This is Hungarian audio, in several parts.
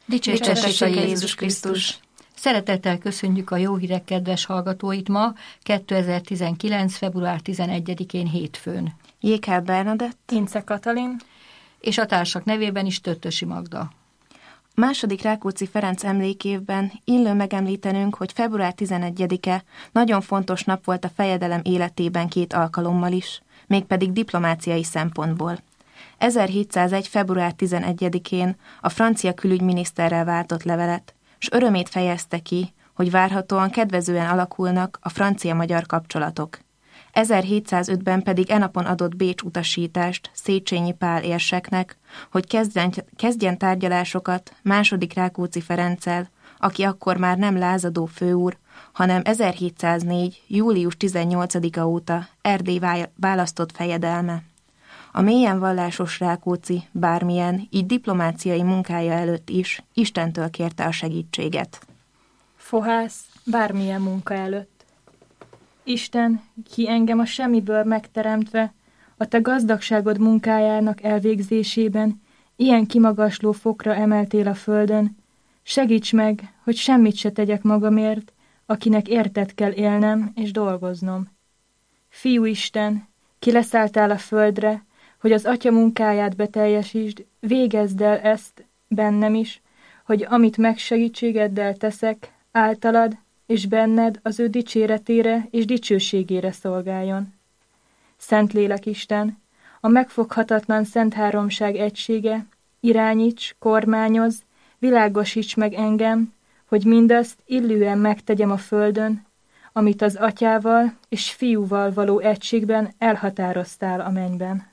Dicsőség a Jézus Krisztus! Szeretettel köszönjük a Jó Hírek kedves hallgatóit ma, 2019. február 11-én hétfőn. Jékel Bernadett, Ince Katalin, és a társak nevében is Töttösi Magda. Második Rákóczi Ferenc emlékévben illő megemlítenünk, hogy február 11-e nagyon fontos nap volt a fejedelem életében 2 alkalommal is, mégpedig diplomáciai szempontból. 1701. február 11-én a francia külügyminiszterrel váltott levelet, s örömét fejezte ki, hogy várhatóan kedvezően alakulnak a francia-magyar kapcsolatok. 1705-ben pedig enapon adott Bécs utasítást Széchenyi Pál érseknek, hogy kezdjen tárgyalásokat második Rákóczi Ferenccel, aki akkor már nem lázadó főúr, hanem 1704. július 18-a óta Erdély választott fejedelme. A mélyen vallásos Rákóczi bármilyen, így diplomáciai munkája előtt is Istentől kérte a segítséget. Fohász bármilyen munka előtt. Isten, ki engem a semmiből megteremtve, a te gazdagságod munkájának elvégzésében ilyen kimagasló fokra emeltél a földön, segíts meg, hogy semmit se tegyek magamért, akinek érted kell élnem és dolgoznom. Fiú Isten, ki leszálltál a földre, hogy az Atya munkáját beteljesítsd, végezd el ezt bennem is, hogy amit megsegítségeddel teszek, általad és benned az ő dicséretére és dicsőségére szolgáljon. Szentlélek Isten, a megfoghatatlan Szent Háromság egysége, irányíts, kormányoz, világosíts meg engem, hogy mindazt illően megtegyem a földön, amit az Atyával és Fiúval való egységben elhatároztál a mennyben.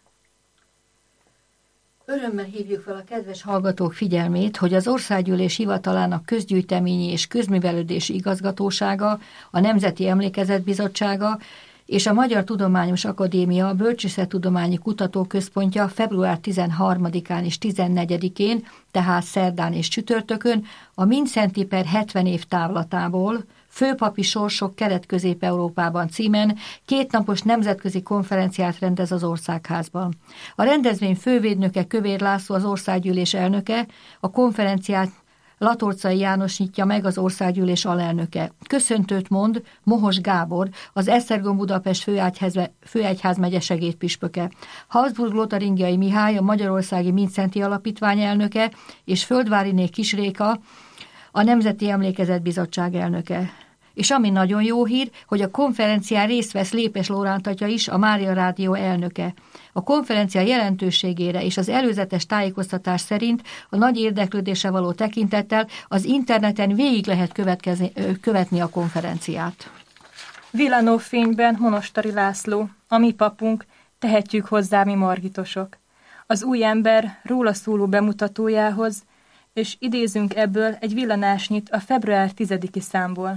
Örömmel hívjuk fel a kedves hallgatók figyelmét, hogy az Országgyűlés Hivatalának Közgyűjteményi és Közművelődési Igazgatósága, a Nemzeti Emlékezetbizottsága és a Magyar Tudományos Akadémia Bölcsészettudományi Kutatóközpontja február 13-án és 14-én, tehát szerdán és csütörtökön a Mindszenty per 70 év távlatából Főpapi sorsok Kelet-Közép-Európában címen 2 napos nemzetközi konferenciát rendez az Országházban. A rendezvény fővédnöke Kövér László, az Országgyűlés elnöke, a konferenciát Latorcai János nyitja meg, az Országgyűlés alelnöke. Köszöntőt mond Mohos Gábor, az Esztergom-Budapest főegyházmegye segédpüspöke. Habsburg Lotaringiai Mihály, a Magyarországi Mindszenty Alapítvány elnöke, és Földváriné Kis Réka, a Nemzeti Emlékezetbizottság elnöke. És ami nagyon jó hír, hogy a konferencián részt vesz Lépes Lóránt atya is, a Mária Rádió elnöke. A konferencia jelentőségére és az előzetes tájékoztatás szerint a nagy érdeklődésre való tekintettel az interneten végig lehet követni a konferenciát. Villanófényben Monostari László, a mi papunk, tehetjük hozzá mi margitosok. Az új ember róla szóló bemutatójához, és idézünk ebből egy villanásnyit a február 10-i számból.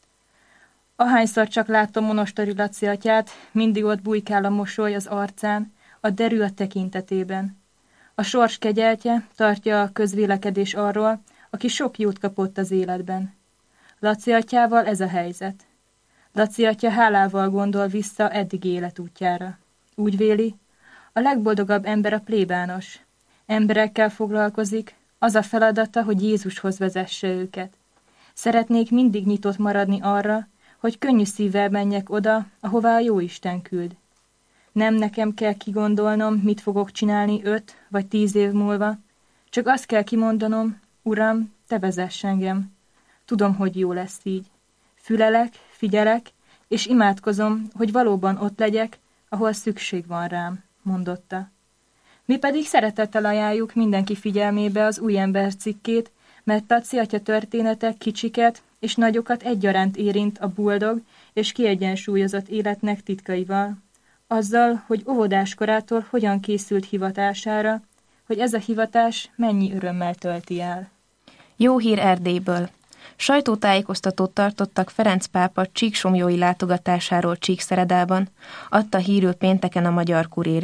Ahányszor csak látom Monostari Laci atyát, mindig ott bujkál a mosoly az arcán, a derű a tekintetében. A sors kegyeltje tartja a közvélekedés arról, aki sok jót kapott az életben. Laci atyával ez a helyzet. Laci atya hálával gondol vissza eddig életútjára. Úgy véli, a legboldogabb ember a plébános. Emberekkel foglalkozik, az a feladata, hogy Jézushoz vezesse őket. Szeretnék mindig nyitott maradni arra, hogy könnyű szívvel menjek oda, ahová a Jóisten küld. Nem nekem kell kigondolnom, mit fogok csinálni 5 vagy 10 év múlva, csak azt kell kimondanom, Uram, te vezess engem. Tudom, hogy jó lesz így. Fülelek, figyelek, és imádkozom, hogy valóban ott legyek, ahol szükség van rám, mondotta. Mi pedig szeretettel ajánljuk mindenki figyelmébe az Új Ember cikkét, mert Laci atya története kicsiket és nagyokat egyaránt érint a boldog és kiegyensúlyozott életnek titkaival. Azzal, hogy óvodáskorától hogyan készült hivatására, hogy ez a hivatás mennyi örömmel tölti el. Jó hír Erdélyből. Sajtótájékoztatót tartottak Ferenc pápa csíksomlyói látogatásáról Csíkszeredában, adta hírül pénteken a Magyar Kurír.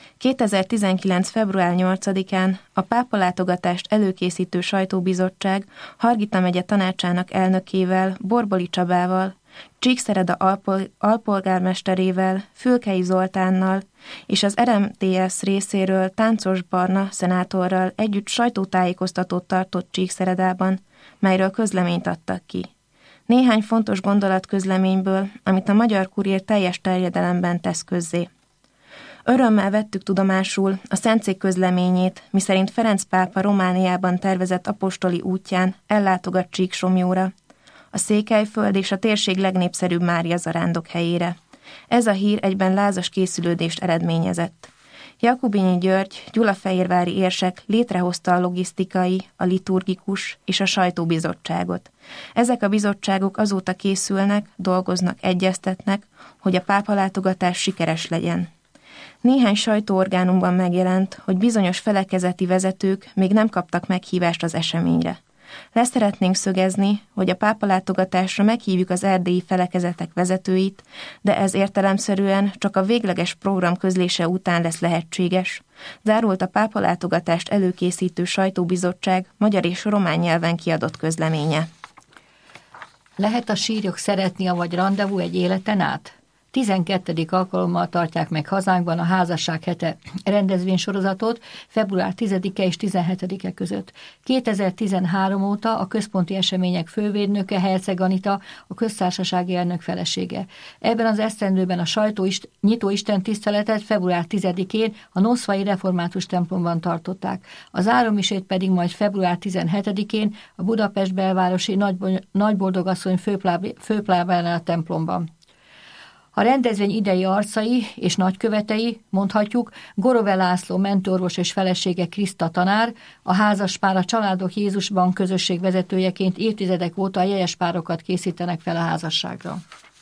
2019. február 8-án a pápa látogatást előkészítő sajtóbizottság Hargita megye tanácsának elnökével, Borboli Csabával Csíkszereda alpolgármesterével, Fülkei Zoltánnal és az RMDSZ részéről Táncos Barna szenátorral együtt sajtótájékoztatót tartott Csíkszeredában, melyről közleményt adtak ki. Néhány fontos gondolat közleményből, amit a Magyar Kuriér teljes terjedelemben tesz közzé. Örömmel vettük tudomásul a Szentszék közleményét, miszerint Ferenc pápa Romániában tervezett apostoli útján ellátogat Csíksomlyóra, a Székelyföld és a térség legnépszerűbb Mária zarándok helyére. Ez a hír egyben lázas készülődést eredményezett. Jakubinyi György, gyulafehérvári érsek létrehozta a logisztikai, a liturgikus és a sajtóbizottságot. Ezek a bizottságok azóta készülnek, dolgoznak, egyeztetnek, hogy a pápalátogatás sikeres legyen. Néhány sajtóorgánumban megjelent, hogy bizonyos felekezeti vezetők még nem kaptak meghívást az eseményre. Leszeretnénk szögezni, hogy a pápalátogatásra meghívjuk az erdélyi felekezetek vezetőit, de ez értelemszerűen csak a végleges program közlése után lesz lehetséges, zárult a pápalátogatást előkészítő sajtóbizottság magyar és román nyelven kiadott közleménye. Lehet a sírjog szeretni, avagy randevú egy életen át? 12. alkalommal tartják meg hazánkban a Házasság hete rendezvénysorozatot február 10-e és 17-e között. 2013 óta a központi események fővédnöke Herceg Anita, a köztársasági elnök felesége. Ebben az esztendőben a nyitó istentiszteletet február 10-én a Noszvai Református templomban tartották. A zárómisét pedig majd február 17-én a Budapest belvárosi Nagyboldogasszony főplábánál templomban. A rendezvény idei arcai és nagykövetei, mondhatjuk, Gorove László mentőorvos és felesége Kriszta tanár, a házaspár a Családok Jézusban közösség vezetőjeként évtizedek óta a jeles párokat készítenek fel a házasságra.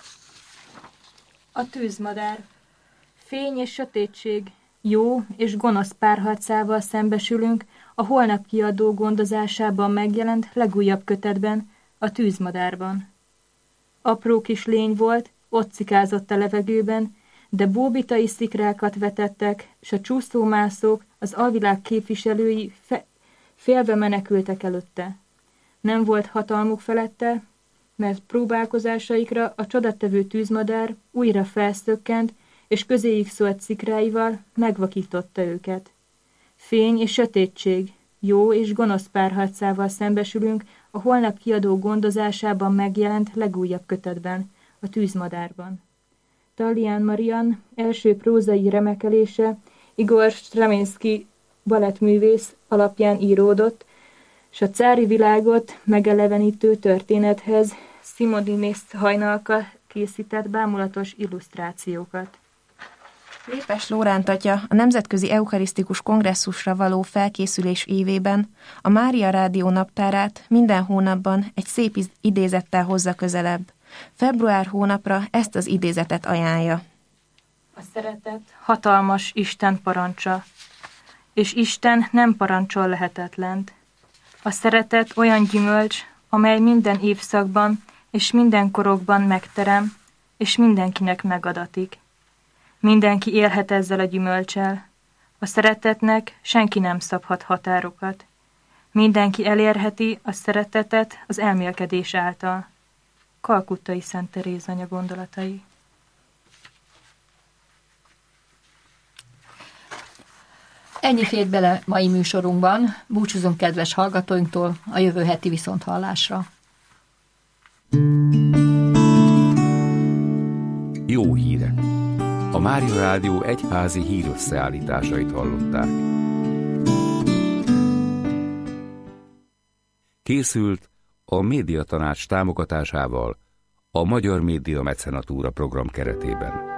A tűzmadár. Fény és sötétség, jó és gonosz párharcával szembesülünk a Holnap kiadó gondozásában megjelent legújabb kötetben, a Tűzmadárban. Apró kis lény volt, ott cikázott a levegőben, de bóbitai szikrákat vetettek, s a csúszómászók, az alvilág képviselői félve menekültek előtte. Nem volt hatalmuk felette, mert próbálkozásaikra a csodatevő tűzmadár újra felszökkent, és közéjük szólt szikráival megvakította őket. Fény és sötétség, jó és gonosz párharcával szembesülünk a Holnap kiadó gondozásában megjelent legújabb kötetben, a Tűzmadárban. Tallián Marian első prózai remekelése Igor Stravinsky balettművész alapján íródott, s a cári világot megelevenítő történethez Simonides Hajnalka készített bámulatos illusztrációkat. Lépes Lóránt atya a Nemzetközi Eukarisztikus Kongresszusra való felkészülés évében a Mária Rádió naptárát minden hónapban egy szép idézettel hozza közelebb. Február hónapra ezt az idézetet ajánlja. A szeretet hatalmas Isten parancsa, és Isten nem parancsol lehetetlent. A szeretet olyan gyümölcs, amely minden évszakban és minden korokban megterem, és mindenkinek megadatik. Mindenki élhet ezzel a gyümölccsel. A szeretetnek senki nem szabhat határokat. Mindenki elérheti a szeretetet az elmélkedés által. Kalkuttai Szent Teréz anya gondolatai. Ennyi fért bele mai műsorunkban. Búcsúzunk kedves hallgatóinktól a jövő heti viszonthallásra. Jó hírek! A Mária Rádió egyházi hírösszeállításait hallották. Készült a Médiatanács támogatásával a Magyar Média Mecenatúra program keretében.